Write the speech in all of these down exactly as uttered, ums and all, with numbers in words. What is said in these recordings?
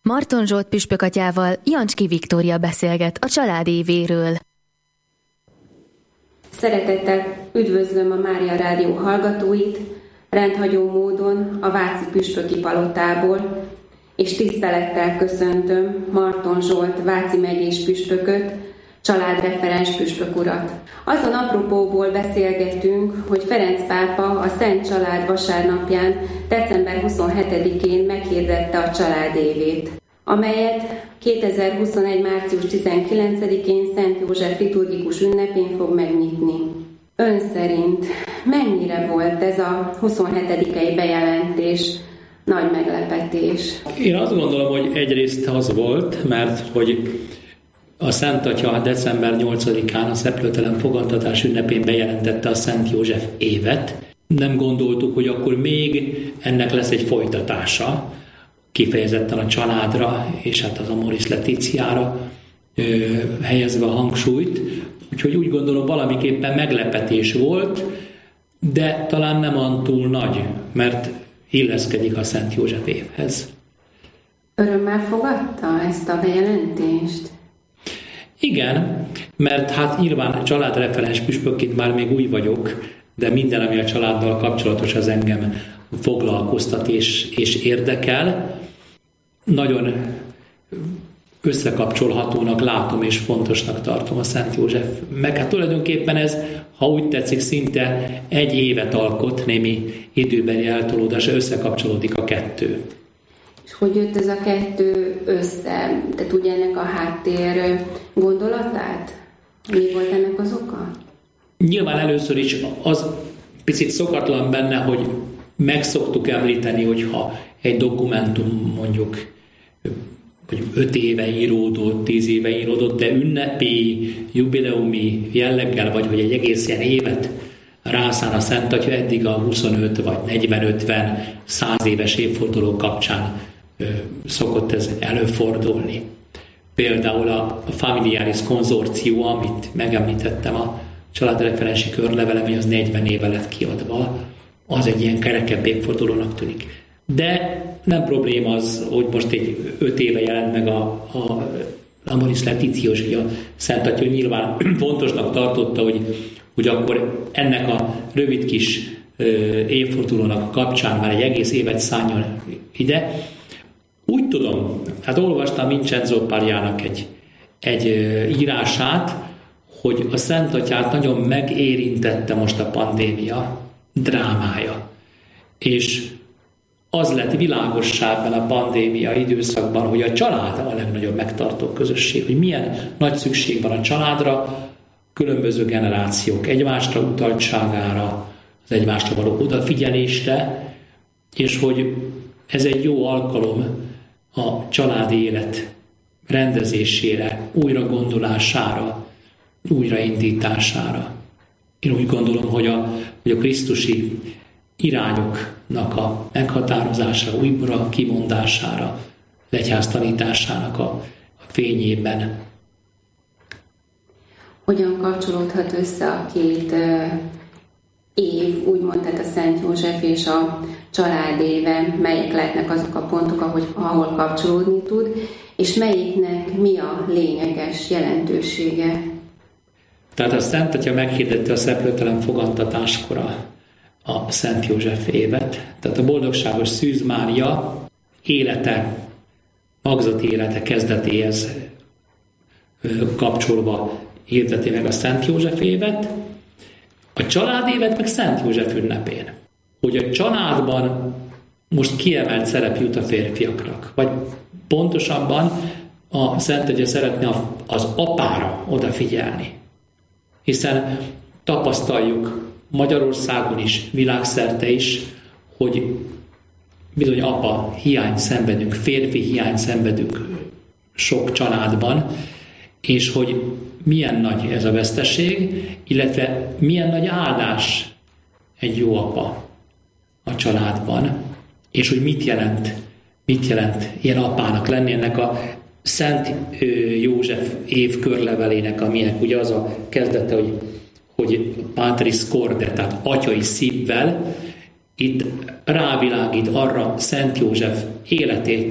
Marton Zsolt püspökatyával Jancski Viktória beszélget a család évéről. Szeretettel üdvözlöm a Mária Rádió hallgatóit, rendhagyó módon a Váci püspöki palotából, és tisztelettel köszöntöm Marton Zsolt Váci megyés püspököt, családreferens püspök urat. Azon apropóból beszélgetünk, hogy Ferenc pápa a Szent Család vasárnapján, december huszonhetedikén meghirdette a család évét, amelyet kétezer-huszonegy. március tizenkilencedikén Szent József liturgikus ünnepén fog megnyitni. Ön szerint mennyire volt ez a huszonhetedikei bejelentés nagy meglepetés? Én azt gondolom, hogy egyrészt az volt, mert hogy a Szent Atya december nyolcadikán a szeplőtelen fogantatás ünnepén bejelentette a Szent József évet. Nem gondoltuk, hogy akkor még ennek lesz egy folytatása, kifejezetten a családra és hát az Amoris Laetitiára ö, helyezve a hangsúlyt. Úgyhogy úgy gondolom, valamiképpen meglepetés volt, de talán nem olyan túl nagy, mert illeszkedik a Szent József évhez. Örömmel fogadta ezt a bejelentést? Igen, mert hát nyilván családreferens püspökként már még új vagyok, de minden, ami a családdal kapcsolatos, az engem foglalkoztat és, és érdekel. Nagyon összekapcsolhatónak látom és fontosnak tartom a Szent József. Meg hát tulajdonképpen ez, ha úgy tetszik, szinte egy évet alkot, némi időbeli eltolódása, összekapcsolódik a kettő. És hogy jött ez a kettő össze? Te tudja ennek a háttér gondolatát? Mi volt ennek az oka? Nyilván először is az picit szokatlan benne, hogy meg szoktuk említeni, hogyha egy dokumentum mondjuk hogy öt éve íródott, tíz éve íródott, de ünnepi, jubileumi jelleggel, vagy hogy egy egész ilyen évet rászán a Szent Atya, eddig a huszonöt vagy negyven ötven száz éves évforduló kapcsán ö, szokott ez előfordulni. Például a Familiaris konzorció, amit megemlítettem a családreferensi körlevelem, hogy az negyven éve lett kiadva, az egy ilyen kerekebb évfordulónak tűnik. De nem probléma az, hogy most egy öt éve jelent meg a, a Amoris Laetitius, hogy a Szent Atya nyilván fontosnak tartotta, hogy, hogy akkor ennek a rövid kis ö, évfordulónak kapcsán már egy egész évet szálljon ide. Úgy tudom, hát olvastam Vincenzo Pariának egy, egy ö, írását, hogy a Szent Atyát nagyon megérintette most a pandémia drámája. És az lett világossá ebben a pandémia időszakban, hogy a család a legnagyobb megtartó közösség, hogy milyen nagy szükség van a családra, különböző generációk egymásra utaltságára, az egymásra való odafigyelésre, és hogy ez egy jó alkalom a családi élet rendezésére, újra gondolására, újraindítására. Én úgy gondolom, hogy a, hogy a krisztusi irányoknak a meghatározására, újra kimondására, egyház tanításának a, a fényében. Hogyan kapcsolódhat össze a két uh, év, úgymond, tehát a Szent József és a család éve, melyek lehetnek azok a pontok, ahogy, ahol kapcsolódni tud, és melyiknek mi a lényeges jelentősége? Tehát a Szent Atya meghirdette a szeplőtelen fogantatáskor a a Szent József évet. Tehát a boldogságos Szűz Mária élete, magzati élete kezdetéhez kapcsolva hirdeti meg a Szent József évet, a család évet meg Szent József ünnepén. Hogy a családban most kiemelt szerep jut a férfiaknak, vagy pontosabban a Szent Atya szeretne az apára odafigyelni. Hiszen tapasztaljuk Magyarországon is, világszerte is, hogy bizony apa hiány szenvedünk, férfi hiány szenvedünk sok családban, és hogy milyen nagy ez a veszteség, illetve milyen nagy áldás egy jó apa a családban, és hogy mit jelent, mit jelent ilyen apának lenni, ennek a Szent József év körlevelének, aminek ugye az a kezdete, hogy hogy Patris Corde, tehát atyai szívvel, itt rávilágít arra Szent József életét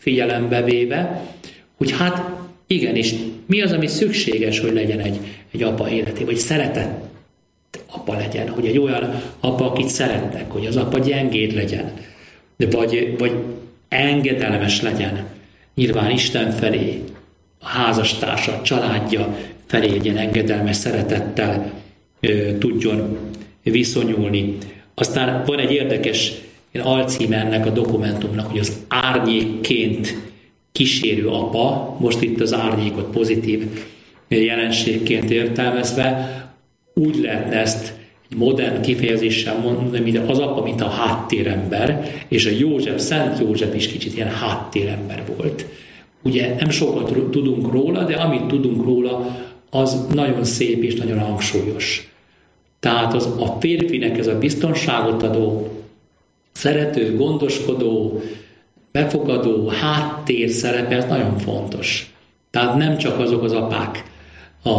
figyelembe véve, hogy hát igenis, mi az, ami szükséges, hogy legyen egy, egy apa életében, hogy szeretett apa legyen, hogy egy olyan apa, akit szeretnek, hogy az apa gyengéd legyen, de vagy, vagy engedelmes legyen, nyilván Isten felé, a házastársa, a családja felé legyen engedelmes szeretettel ö, tudjon viszonyulni. Aztán van egy érdekes alcíme ennek a dokumentumnak, hogy az árnyékként kísérő apa, most itt az árnyékot pozitív jelenségként értelmezve, úgy lehetne ezt egy modern kifejezéssel mondani, mint az apa, mint a háttérember, és a József, Szent József is kicsit ilyen háttérember volt. Ugye nem sokat tudunk róla, de amit tudunk róla, az nagyon szép és nagyon hangsúlyos. Tehát az, a férfinek ez a biztonságot adó, szerető, gondoskodó, befogadó, háttér szerepe, ez nagyon fontos. Tehát nem csak azok az apák a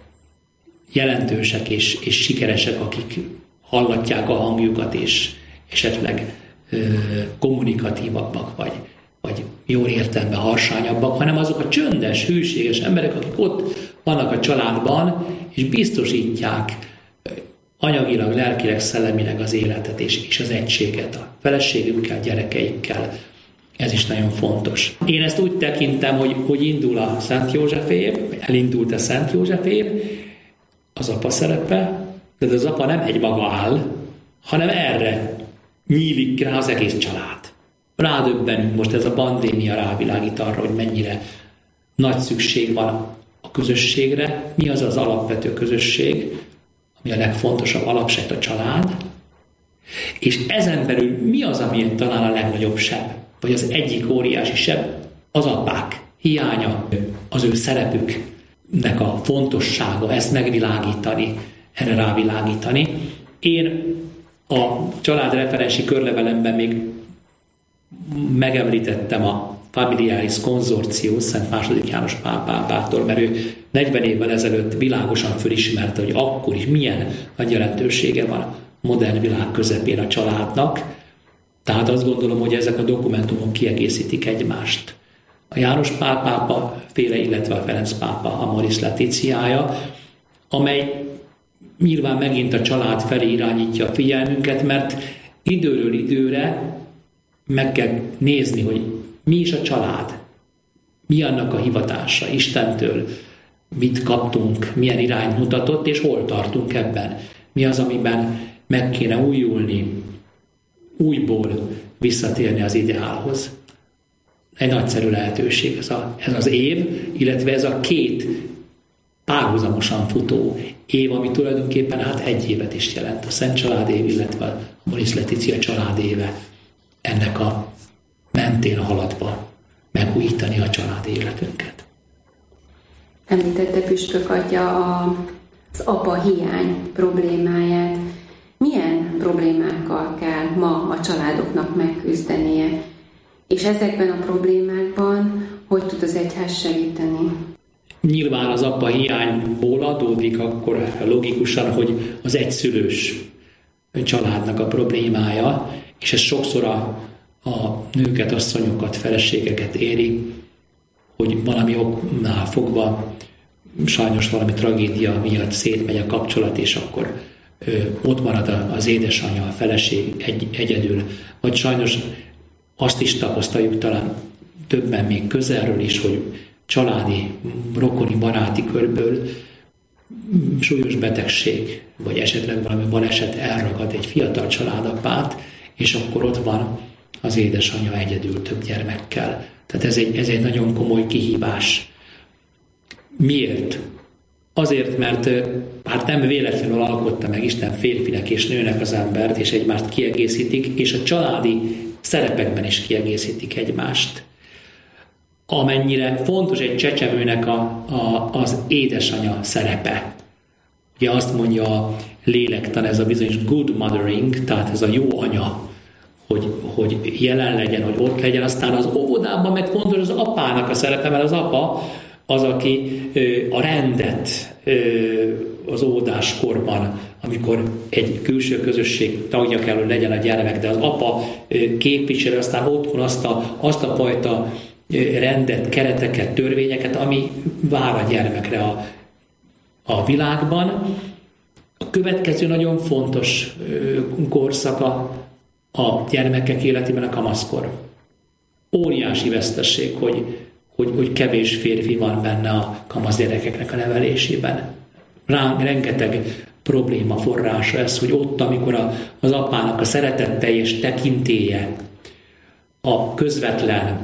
jelentősek és, és sikeresek, akik hallatják a hangjukat, és esetleg ö, kommunikatívabbak, vagy, vagy jól értelemben harsányabbak, hanem azok a csöndes, hűséges emberek, akik ott vannak a családban, és biztosítják anyagilag, lelkileg, szellemileg az életet és, és az egységet a feleségükkel, gyerekeikkel. Ez is nagyon fontos. Én ezt úgy tekintem, hogy, hogy indul a Szent József év, elindult a Szent József év, az apa szerepe, de az apa nem egymaga áll, hanem erre nyílik rá az egész család. Rádöbbenünk, most ez a pandémia rávilágít arra, hogy mennyire nagy szükség van a közösségre. Mi az az alapvető közösség, ami a legfontosabb alapsejt, a család, és ezen belül mi az, ami talán a legnagyobb seb, vagy az egyik óriási seb, az apák hiánya, az ő szerepüknek a fontossága, ezt megvilágítani, erre rávilágítani. Én a családreferensi körlevelemben még megemlítettem a Familiaris Consortio Szent második János pápától, mert ő negyven évvel ezelőtt világosan fölismerte, hogy akkor is milyen nagy jelentősége van a modern világ közepén a családnak. Tehát azt gondolom, hogy ezek a dokumentumok kiegészítik egymást. A János Pál pápa féle, illetve a Ferenc pápa Amoris Laetitiája, amely nyilván megint a család felé irányítja a figyelmünket, mert időről időre meg kell nézni, hogy mi is a család, mi annak a hivatása Istentől, mit kaptunk, milyen irányt mutatott, és hol tartunk ebben. Mi az, amiben meg kéne újulni, újból visszatérni az ideálhoz. Egy nagyszerű lehetőség ez, a, ez az év, illetve ez a két párhuzamosan futó év, ami tulajdonképpen hát egy évet is jelent. A Szent Család év, illetve a Amoris Laetitia család éve. Ennek a mentén haladva megújítani a család életünket. Említette Püspök atya az apa hiány problémáját. Milyen problémákkal kell ma a családoknak megküzdenie? És ezekben a problémákban hogy tud az egyház segíteni? Nyilván az apa hiányból adódik akkor logikusan, hogy az egyszülős családnak a problémája, és ez sokszor a, a nőket, asszonyokat, feleségeket éri, hogy valami oknál fogva sajnos valami tragédia miatt szétmegy a kapcsolat, és akkor ö, ott marad az édesanyja, a feleség egy, egyedül. Vagy sajnos azt is tapasztaljuk talán többen még közelről is, hogy családi, rokoni, baráti körből súlyos betegség, vagy esetleg valami baleset elragad egy fiatal családapát, és akkor ott van az édesanyja egyedül több gyermekkel. Tehát ez egy, ez egy nagyon komoly kihívás. Miért? Azért, mert hát nem véletlenül alkotta meg Isten férfinek és nőnek az embert, és egymást kiegészítik, és a családi szerepekben is kiegészítik egymást. Amennyire fontos egy csecsemőnek a, a, az édesanya szerepe. Ugye azt mondja a lélektan, ez a bizonyos good mothering, tehát ez a jó anya, hogy, hogy jelen legyen, hogy ott legyen. Aztán az óvodában meg fontos az apának a szerepe, mert az apa az, aki a rendet az óvodáskorban, amikor egy külső közösség tagja kell, hogy legyen a gyermek, de az apa képviseli aztán otthon azt a, azt a fajta rendet, kereteket, törvényeket, ami vár a gyermekre a, a világban. A következő nagyon fontos korszaka a gyermekek életében a kamaszkor. Óriási veszteség, hogy, hogy, hogy kevés férfi van benne a kamasz gyerekeknek a nevelésében. Rá, rengeteg probléma forrása ez, hogy ott, amikor a, az apának a szeretetteljes tekintélye, a közvetlen,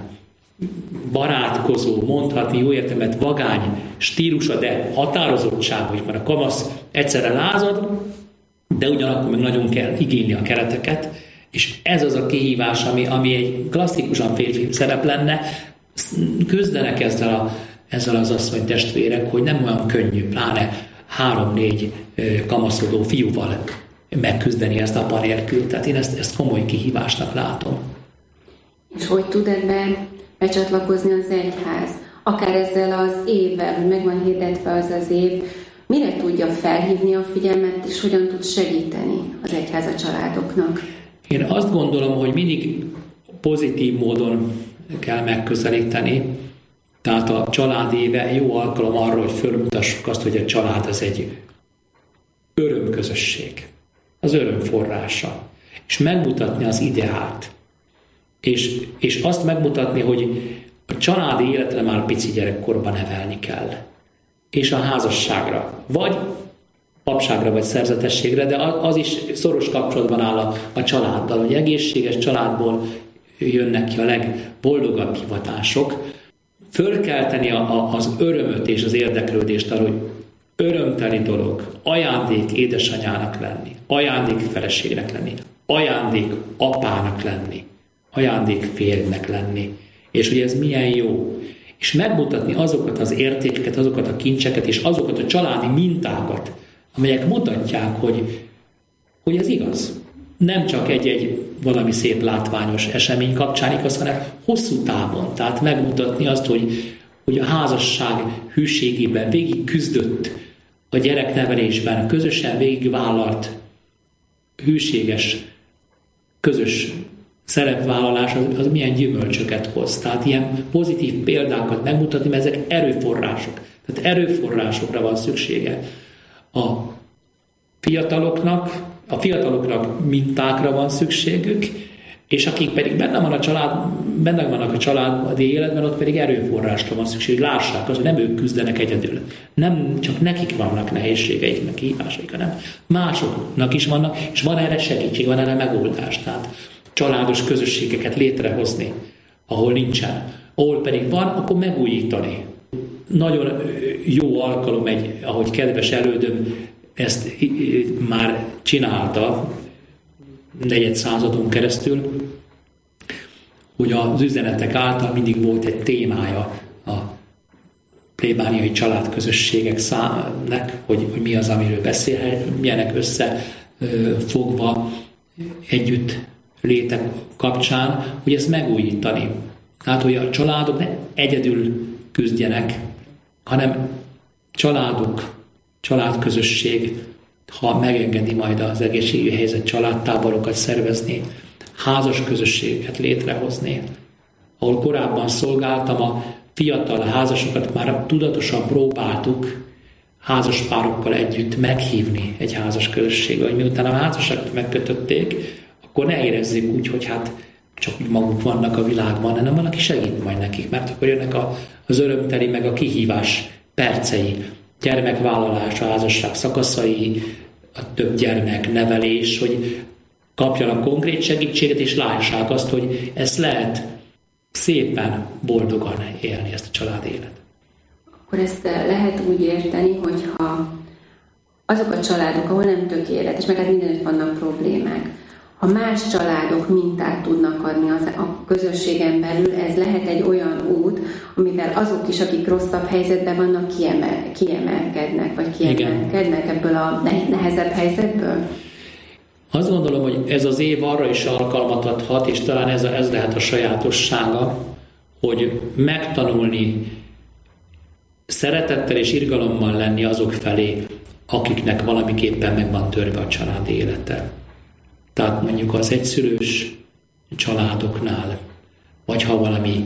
barátkozó, mondhatni jó értelmet vagány stílusa, de határozottság, hogy már a kamasz egyszerre lázad, de ugyanakkor meg nagyon kell igényli a kereteket, és ez az a kihívás, ami, ami egy klasszikusan férfi szerep lenne. Küzdenek ezzel, a, ezzel az asszony testvérek, hogy nem olyan könnyű, pláne három-négy kamaszodó fiúval megküzdeni ezt apa nélkül. Tehát én ezt, ezt komoly kihívásnak látom. És hogy tud ebben becsatlakozni az egyház? Akár ezzel az évvel, hogy meg van hirdetve az az év, mire tudja felhívni a figyelmet, és hogyan tud segíteni az egyház a családoknak? Én azt gondolom, hogy mindig pozitív módon kell megközelíteni. Tehát a család éve jó alkalom arra, hogy fölmutassuk azt, hogy a család az egy örömközösség. Az öröm forrása. És megmutatni az ideált. És, és azt megmutatni, hogy a családi életre már pici gyerekkorban nevelni kell. És a házasságra. Vagy papságra, vagy szerzetességre, de az is szoros kapcsolatban áll a, a családdal, hogy egészséges családból jönnek ki a legboldogabb hivatások. Fölkelteni a, a, az örömöt és az érdeklődést arra, hogy örömteli dolog, ajándék édesanyának lenni, ajándék feleségnek lenni, ajándék apának lenni, ajándék férjnek lenni. És hogy ez milyen jó. És megmutatni azokat az értékeket, azokat a kincseket, és azokat a családi mintákat, amelyek mutatják, hogy, hogy ez igaz. Nem csak egy-egy valami szép látványos esemény kapcsán igaz, hanem hosszú távon. Tehát megmutatni azt, hogy, hogy a házasság hűségében végig küzdött a gyereknevelésben, közösen végigvállalt hűséges, közös szerepvállalás az, az milyen gyümölcsöket hoz. Tehát ilyen pozitív példákat megmutatni, mert ezek erőforrások. Tehát erőforrásokra van szüksége. A fiataloknak, a fiataloknak mintákra van szükségük, és akik pedig benne, van a család, benne vannak a családi életben, ott pedig erőforrásra van szükség, hogy lássák az, hogy nem ők küzdenek egyedül. Nem csak nekik vannak nehézségeik, meg kihívásaik, hanem másoknak is vannak, és van erre segítség, van erre megoldás. Tehát családos közösségeket létrehozni, ahol nincsen. Ahol pedig van, akkor megújítani. Nagyon jó alkalom egy, ahogy kedves elődöm ezt már csinálta negyed századon keresztül, hogy az üzenetek által mindig volt egy témája a plébániai családközösségek számnak, hogy, hogy mi az, amiről beszélhet, milyenek összefogva együtt létek kapcsán, hogy ezt megújítani. Tehát, hogy a családok ne egyedül küzdjenek, hanem családok, családközösség, ha megengedi majd az egészségügyi helyzet, családtáborokat szervezni, házas közösséget létrehozni. Ahol korábban szolgáltam, a fiatal házasokat már tudatosan próbáltuk házas párokkal együtt meghívni egy házas közösségbe, hogy miután a házasokat megkötötték, akkor ne érezzék úgy, hogy hát csak maguk vannak a világban, hanem van, aki segít majd nekik, mert akkor jönnek a, az örömteli, meg a kihívás percei, gyermekvállalás, a házasság szakaszai, a több gyermek nevelés, hogy kapjanak konkrét segítséget, és lássák azt, hogy ezt lehet szépen, boldogan élni, ezt a család élet. Akkor ezt lehet úgy érteni, hogyha azok a családok, ahol nem tökéletes, meg hát mindenütt vannak problémák, ha más családok mintát tudnak adni az, a közösségen belül, ez lehet egy olyan út, amivel azok is, akik rosszabb helyzetben vannak, kiemel, kiemelkednek, vagy kiemelkednek Igen. ebből a nehezebb helyzetből? Azt gondolom, hogy ez az év arra is alkalmat adhat, és talán ez, a, ez lehet a sajátossága, hogy megtanulni szeretettel és irgalommal lenni azok felé, akiknek valamiképpen meg van törve a család élete. Tehát mondjuk az egyszülős családoknál, vagy ha valami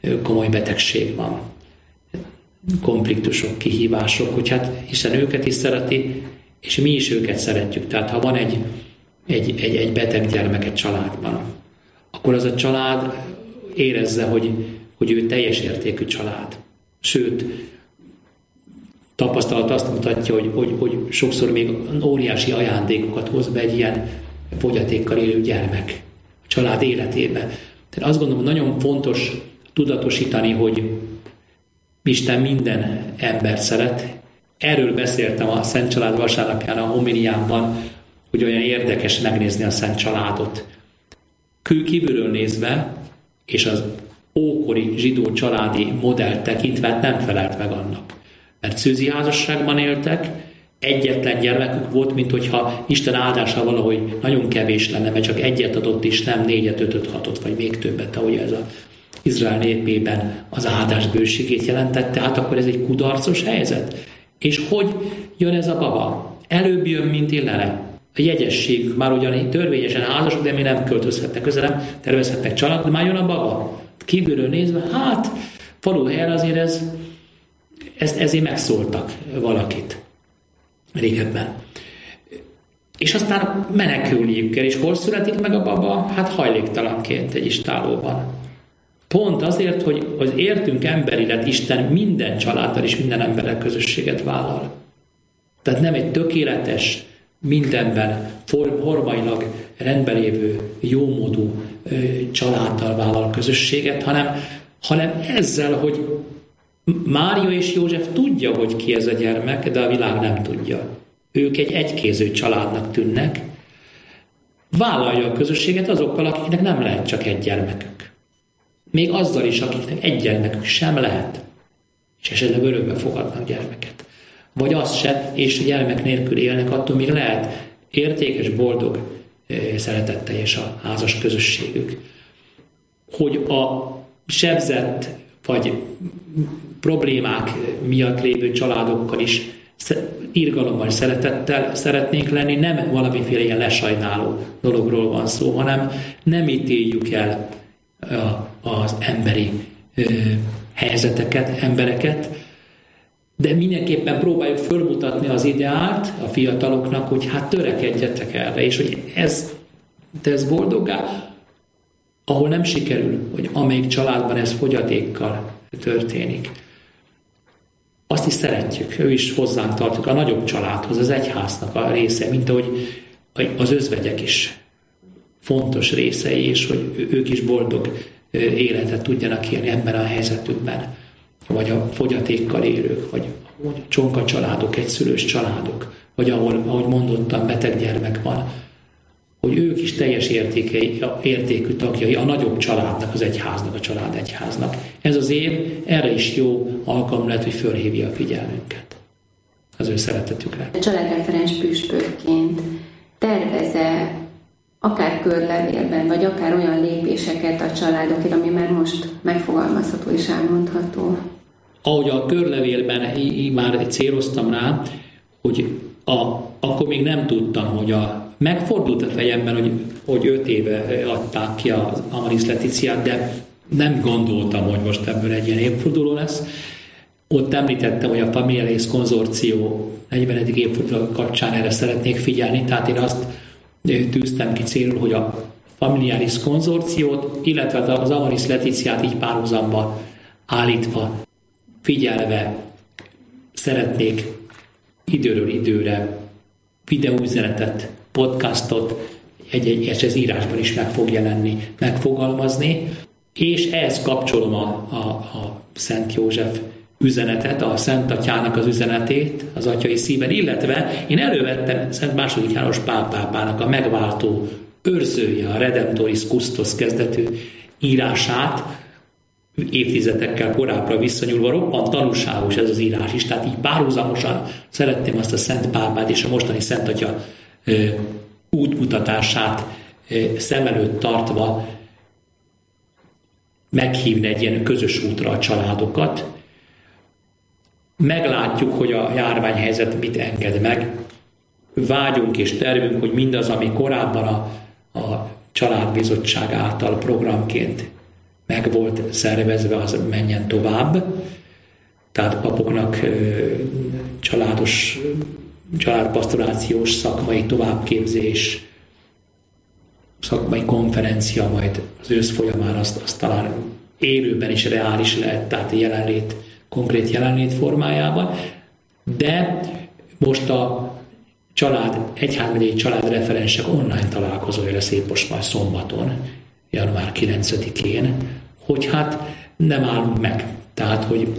komoly betegség van, konfliktusok, kihívások, hogy hát Isten őket is szereti, és mi is őket szeretjük. Tehát ha van egy, egy, egy, egy beteg gyermek egy családban, akkor az a család érezze, hogy, hogy ő teljes értékű család. Sőt, tapasztalat azt mutatja, hogy, hogy, hogy sokszor még óriási ajándékokat hoz be egy ilyen fogyatékkal élő gyermek a család életébe. Tehát azt gondolom, hogy nagyon fontos tudatosítani, hogy Isten minden embert szeret. Erről beszéltem a Szent Család vasárnapján a homiliámban, hogy olyan érdekes megnézni a Szent Családot. Kívülről nézve, és az ókori zsidó családi modellt tekintve nem felelt meg annak. Mert szűzi házasságban éltek, egyetlen gyermekük volt, mint hogyha Isten áldása valahogy nagyon kevés lenne, mert csak egyet adott is, nem négyet, ötöt, hatot, vagy még többet, ahogy ez az Izrael népében az áldás bőségét jelentette, hát akkor ez egy kudarcos helyzet. És hogy jön ez a baba? Előbb jön, mint illene. A jegyesség már ugyan törvényesen házasok, de mi nem költözhetnek közel, nem tervezhetnek család, de már jön a baba. Kívülről nézve, hát faluhelyen azért ez, ez, ezért megszóltak valakit régebben. És aztán menekülniük kell, és hol születik meg a baba? Hát hajléktalanként egy istálóban. Pont azért, hogy az értünk emberilet Isten minden családdal és minden emberrel közösséget vállal. Tehát nem egy tökéletes, mindenben formailag rendben lévő, jómódú családdal vállal közösséget, hanem, hanem ezzel, hogy Mária és József tudja, hogy ki ez a gyermek, de a világ nem tudja. Ők egy egykéző családnak tűnnek, vállalja a közösséget azokkal, akiknek nem lehet csak egy gyermekük. Még azzal is, akiknek egy gyermekük sem lehet, és esetleg örökbe fogadnak gyermeket. Vagy az se, és gyermek nélkül élnek, attól még lehet értékes, boldog, szeretetteljes a házas közösségük. Hogy a sebzett vagy problémák miatt lévő családokkal is irgalommal, szeretettel szeretnénk lenni, nem valamiféle ilyen lesajnáló dologról van szó, hanem nem ítéljük el az emberi helyzeteket, embereket, de mindenképpen próbáljuk fölmutatni az ideált a fiataloknak, hogy hát törekedjetek erre, és hogy ez tesz boldoggá, ahol nem sikerül, hogy amelyik családban ez fogyatékkal történik. Azt is szeretjük, ő is hozzánk tartjuk a nagyobb családhoz, az egyháznak a része, mint ahogy az özvegyek is fontos részei, és hogy ők is boldog életet tudjanak élni ebben a helyzetükben, vagy a fogyatékkal élők, vagy a csonka családok, egyszülős családok, vagy ahol, ahogy mondottam, beteg gyermek van, hogy ők is teljes értékei, értékű tagjai a nagyobb családnak, az egyháznak, a család egyháznak. Ez az év erre is jó alkalom lehet, hogy fölhívja a figyelmünket az ő szeretetükre. A családreferens püspökként tervez-e akár körlevélben, vagy akár olyan lépéseket a családokért, ami már most megfogalmazható és elmondható? Ahogy a körlevélben már céloztam rá, hogy a, akkor még nem tudtam, hogy a megfordult a fejemben, hogy, hogy öt éve adták ki az Amaris Letitiát, de nem gondoltam, hogy most ebből egy ilyen évforduló lesz. Ott említettem, hogy a Familiaris konzorció negyvenedik évforduló kapcsán erre szeretnék figyelni, tehát én azt tűztem ki célul, hogy a Familiaris konzorciót, illetve az Amaris Letitiát így párhuzamba állítva, figyelve szeretnék időről időre videóüzenetet, podcastot, egy-egy, és ez írásban is meg fog jelenni, megfogalmazni, és ehhez kapcsolom a, a, a Szent József üzenetet, a Szent Atyának az üzenetét az atyai szíven, illetve én elővettem Szent második János Pál pápának a megváltó őrzője, a Redemptoris Custos kezdetű írását, évtizedekkel korábbra visszanyúlva, roppant tanúságos ez az írás is, tehát így párhuzamosan szeretném azt a Szent Pápát és a mostani Szent Atya ö, útmutatását ö, szem előtt tartva meghívni egy ilyen közös útra a családokat. Meglátjuk, hogy a járványhelyzet mit enged meg. Vágyunk és tervünk, hogy mindaz, ami korábban a, a családbizottság által programként meg volt szervezve, az menjen tovább. Tehát papoknak családos, családpastorációs szakmai továbbképzés, szakmai konferencia, majd az ősz folyamán azt, azt talán élőben is reális lehet, tehát jelenlét, konkrét jelenlét formájában. De most a család, egyházmegyei családreferensek online találkozója lesz épp most majd szombaton, január kilencedikén, hogy hát nem állunk meg. Tehát, hogy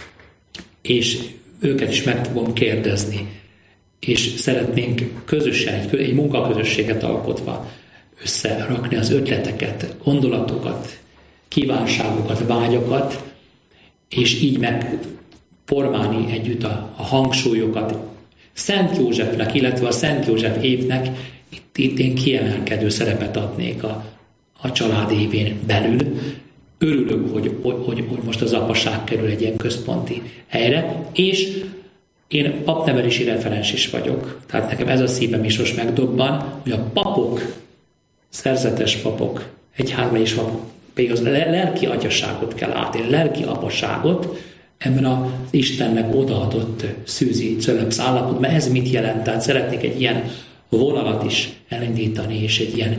és őket is meg fogom kérdezni, és szeretnénk közösen, egy, egy munkaközösséget alkotva összerakni az ötleteket, gondolatokat, kívánságokat, vágyakat, és így megformálni együtt a, a hangsúlyokat. Szent Józsefnek, illetve a Szent József évnek itt, itt én kiemelkedő szerepet adnék a, a család évén belül. Örülök, hogy, hogy, hogy most az apaság kerül egy ilyen központi helyre, és én papnevelési referens is vagyok. Tehát nekem ez a szívem is most megdobban, hogy a papok, szerzetes papok, egyházmegyei papok, pedig az lelki atyaságot kell átélni, lelki apaságot ebben az Istennek odaadott szűzi cölöpsz állapotban. Ez mit jelent? Tehát szeretnék egy ilyen vonalat is elindítani, és egy ilyen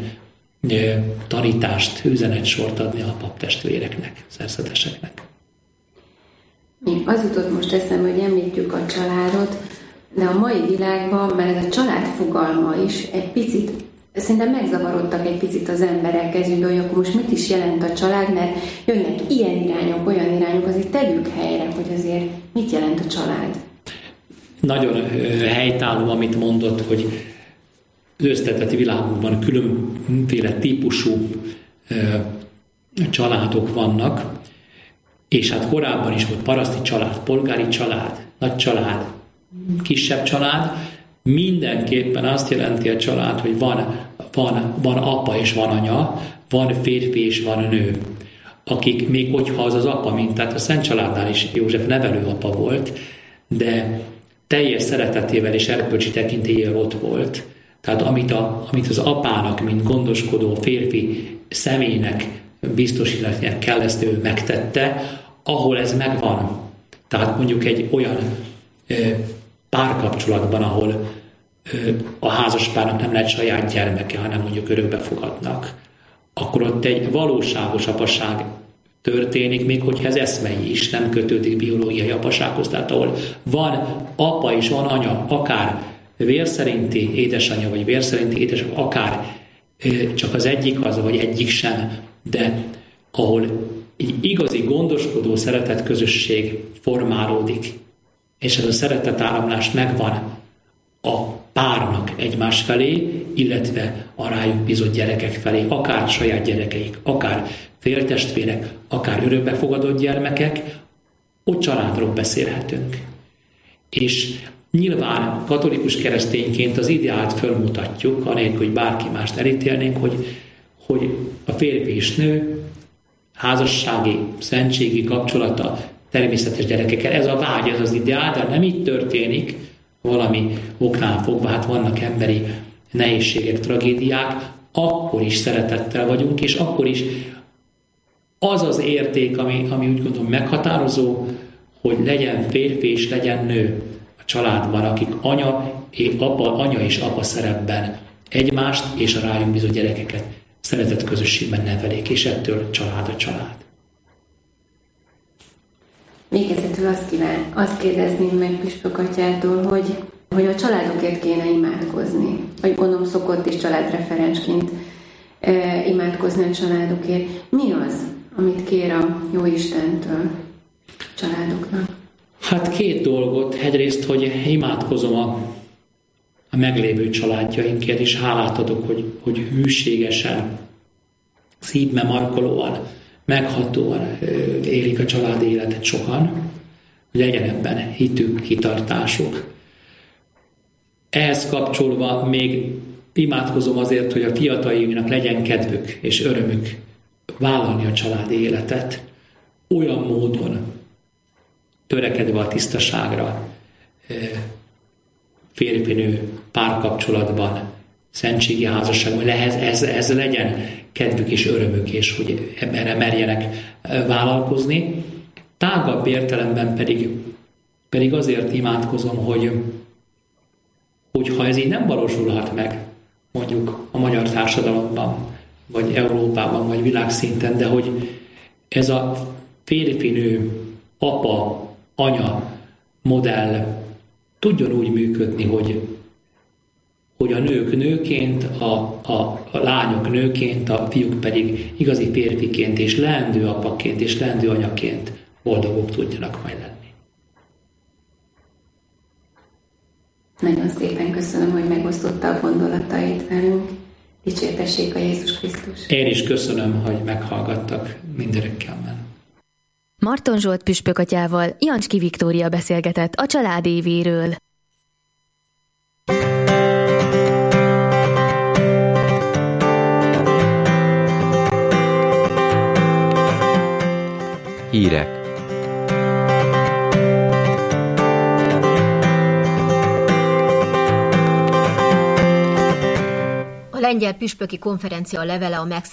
tanítást, üzenetsort adni a paptestvéreknek, szerzeteseknek. Még az jutott most eszembe, hogy említjük a családot, de a mai világban, mert ez a család fogalma is egy picit, szerintem megzavarodtak egy picit az emberek ezügyben, hogy akkor most mit is jelent a család, mert jönnek ilyen irányok, olyan irányok, azért tegyük helyre, hogy azért mit jelent a család. Nagyon helytálló, amit mondott, hogy az összetett világunkban különféle típusú ö, családok vannak, és hát korábban is volt paraszti család, polgári család, nagy család, kisebb család. Mindenképpen azt jelenti a család, hogy van, van, van apa és van anya, van férfi és van nő, akik még hogyha az az apa, mint tehát a Szent Családnál is József nevelőapa volt, de teljes szeretetével és erkölcsi tekintélyével ott volt. Tehát amit, a, amit az apának, mint gondoskodó férfi személynek biztosítani kell, ezt ő megtette, ahol ez megvan. Tehát mondjuk egy olyan ö, párkapcsolatban, ahol ö, a házaspárnak nem lehet saját gyermeke, hanem mondjuk örökbe fogadnak, akkor ott egy valóságos apaság történik, még hogyha ez eszmei is, nem kötődik biológiai apasághoz. Tehát ahol van apa és van anya, akár vérszerinti édesanyja, vagy vérszerinti édesanyja, akár csak az egyik az, vagy egyik sem, de ahol egy igazi gondoskodó szeretetközösség formálódik, és ez a szeretetáramlás megvan a párnak egymás felé, illetve a rájuk bízott gyerekek felé, akár saját gyerekeik, akár féltestvérek, akár örökbefogadott gyermekek, ott családról beszélhetünk. És nyilván katolikus keresztényként az ideált fölmutatjuk, anélkül, hogy bárki mást elítélnénk, hogy, hogy a férfi és nő házassági, szentségi kapcsolata természetes gyerekekkel. Ez a vágy, ez az ideál, de nem így történik, valami oknál fogva, hát vannak emberi nehézségek, tragédiák, akkor is szeretettel vagyunk, és akkor is az az érték, ami, ami úgy gondolom meghatározó, hogy legyen férfi és legyen nő a családban, akik anya, apa, anya és apa szerepben egymást és a rájuk bízott gyerekeket szeretett közösségben nevelik, és ettől család a család. Végezetül azt, kíván, azt kérdezném meg Püspök atyától, hogy, hogy a családokért kéne imádkozni. Vagy gondolom szokott is családreferensként e, imádkozni a családokért. Mi az, amit kér a Jóistentől családoknak? Hát két dolgot. Egyrészt, hogy imádkozom a, a meglévő családjainkért, és hálát adok, hogy, hogy hűségesen, szívbe markolóan, meghatóan élik a családi életet sokan, hogy legyen ebben hitük, kitartásuk. Ehhez kapcsolva még imádkozom azért, hogy a fiataljainknak legyen kedvük és örömük vállalni a családi életet, olyan módon törekedve a tisztaságra, férfi-nő párkapcsolatban, szentségi házasságban, lehez, ez, ez legyen kedvük és örömük, és hogy erre merjenek vállalkozni. Tágabb értelemben pedig, pedig azért imádkozom, hogy, hogy ha ez így nem valósulhat meg, mondjuk a magyar társadalomban, vagy Európában, vagy világszinten, de hogy ez a férfi-nő, apa, anya modell tudjon úgy működni, hogy, hogy a nők nőként, a, a, a lányok nőként, a fiúk pedig igazi férfiként és leendő apaként és leendő anyaként boldogok tudjanak majd lenni. Nagyon szépen köszönöm, hogy megosztotta a gondolatait velünk. Dicsértessék a Jézus Krisztus. Én is köszönöm, hogy meghallgattak mindenekkel. Marton Zsolt püspökatyával Jancski Viktória beszélgetett a család évéről. Hírek. A lengyel püspöki konferencia levele a